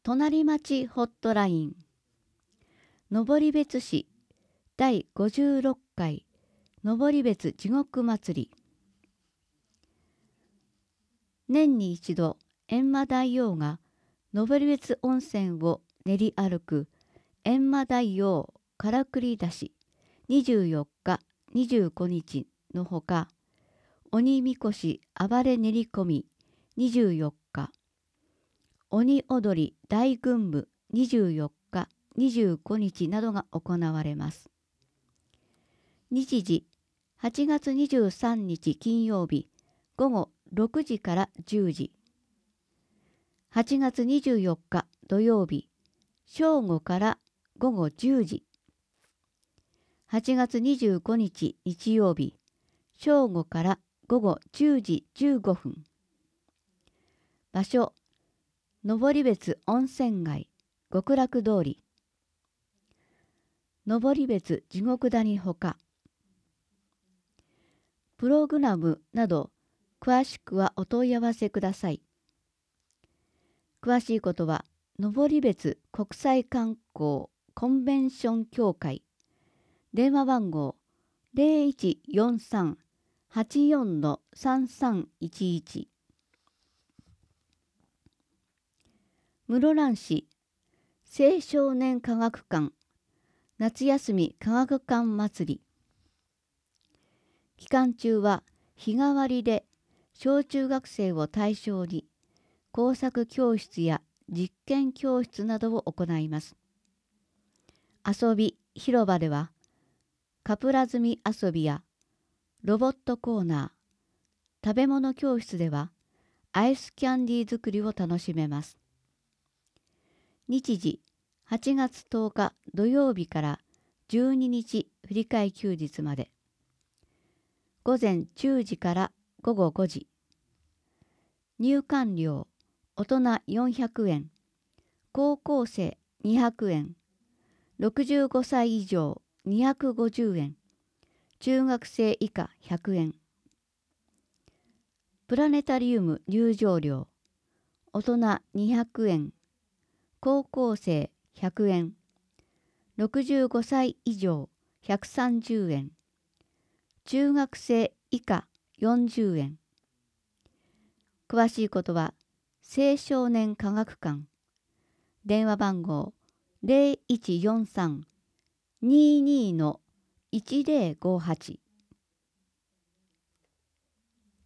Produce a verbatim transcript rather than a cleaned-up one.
隣町ホットライン。登別市だいごじゅうろっかい登別地獄祭り。年に一度、閻魔大王が登別温泉を練り歩く閻魔大王からくり出しにじゅうよっか、にじゅうごにちのほか、鬼みこし暴れ練り込みにじゅうよっか、鬼踊り大群舞にじゅうよっか、にじゅうごにちなどが行われます。日時、はちがつにじゅうさんにち金曜日ごごろくじからじゅうじ。はちがつにじゅうよっか土曜日、正午からごごじゅうじ。はちがつにじゅうごにち日曜日、正午からごごじゅうじじゅうごふん。場所、登別温泉街極楽通り。登別地獄谷ほか。プログラムなど詳しくはお問い合わせください。詳しいことは登別国際観光コンベンション協会電話番号 ゼロいちよんさん はちよん さんさんいちいち。室蘭市青少年科学館夏休み科学館祭り。期間中は日替わりで小中学生を対象に工作教室や実験教室などを行います。遊び広場ではカプラ積み遊びやロボットコーナー、食べ物教室ではアイスキャンディー作りを楽しめます。日時、はちがつとおか土曜日からじゅうににち振り替え休日まで。午前じゅうじからごごごじ。入館料、大人よんひゃくえん、高校生にひゃくえん、ろくじゅうごさい以上にひゃくごじゅうえん、中学生以下ひゃくえん。プラネタリウム入場料、大人にひゃくえん、高校生ひゃくえん、ろくじゅうごさい以上ひゃくさんじゅうえん、中学生以下よんじゅうえん。詳しいことは青少年科学館電話番号 ゼロいちよんさん にーにー いちゼロごはち